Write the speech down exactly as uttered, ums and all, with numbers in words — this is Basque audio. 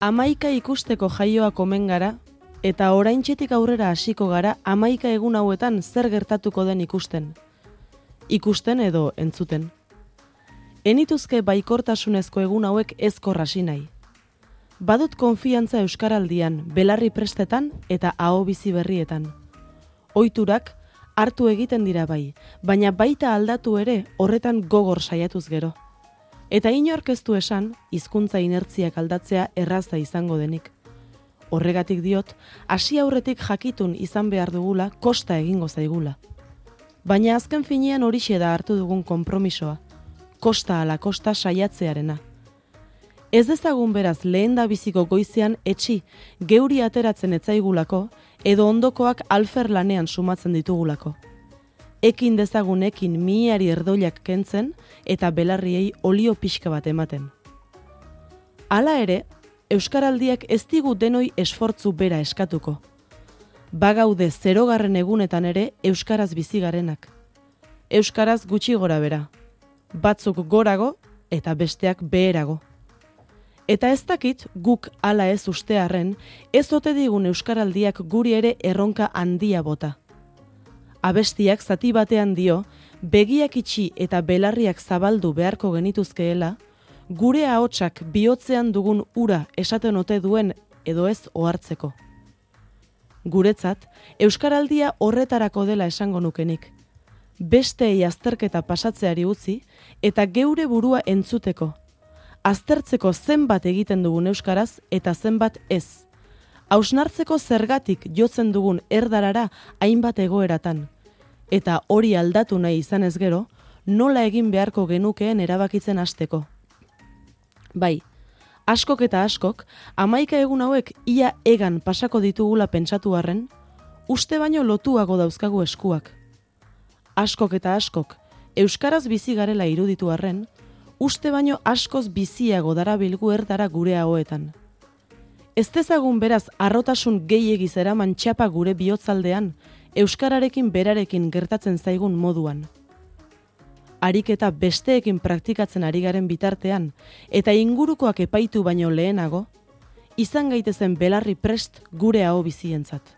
Hamaika ikusteko jaioak omen gara, eta oraintxetik aurrera hasiko gara hamaika egun hauetan zer gertatuko den ikusten. Ikusten edo entzuten. Enituzke baikortasunezko egun hauek ezkor hasi nahi. Badut konfiantza euskaraldian, belarri prestetan eta aho bizi berrietan. Ohiturak hartu egiten dira bai, baina baita aldatu ere horretan gogor saiatuz gero. Eta inork ez du esan, hizkuntza inertziak aldatzea erraza izango denik. Horregatik diot, hasi aurretik jakitun izan behar dugula, kosta egingo zaigula. Baina azken finean horixe da hartu dugun konpromisoa, kosta ala kosta saiatzearena. Ez dezagun beraz lehen da biziko goizean etxi geuri ateratzen etzaigulako, edo ondokoak alfer lanean sumatzen ditugulako. Ekin dezagun ekin mihiari erdoilak kentzen eta belarriei olio pixka bat ematen. Hala ere, euskaraldiak ez digu denoi esfortzu bera eskatuko. Bagaude zerogarren egunetan ere euskaraz bizi garenak. Euskaraz gutxi gora bera. Batzuk gorago eta besteak beherago. Eta ez dakit guk hala ez ustearren, ez ote digun euskaraldiak guri ere erronka handia bota. Abestiak zati batean dio, begiak itxi eta belarriak zabaldu beharko genituzkeela, gure ahotsak bihotzean dugun ura esaten ote duen edo ez ohartzeko. Guretzat, euskaraldia horretarako dela esango nukenik. Besteei azterketa pasatzeari utzi eta geure burua entzuteko. Aztertzeko zenbat egiten dugun euskaraz eta zenbat ez. Hausnartzeko zergatik jotzen dugun erdarara hainbat egoeratan. Eta hori aldatu nahi izan ez gero, nola egin beharko genukeen erabakitzen hasteko. Bai, askok eta askok, hamaika egun hauek ia egan pasako ditugula pentsatu arren, uste baino lotuago dauzkagu eskuak. Askok eta askok, euskaraz bizi garela iruditu arren, uste baino askoz biziago darabilgu erdara gure ahoetan. Ez dezagun beraz harrotasun gehiegi zeraman txapa gure bihotzaldean, euskararekin berarekin gertatzen zaigun moduan. Ariketa besteekin praktikatzen ari garen bitartean, eta ingurukoak epaitu baino lehenago, izan gaitezen belarri prest gure aho bizientzat.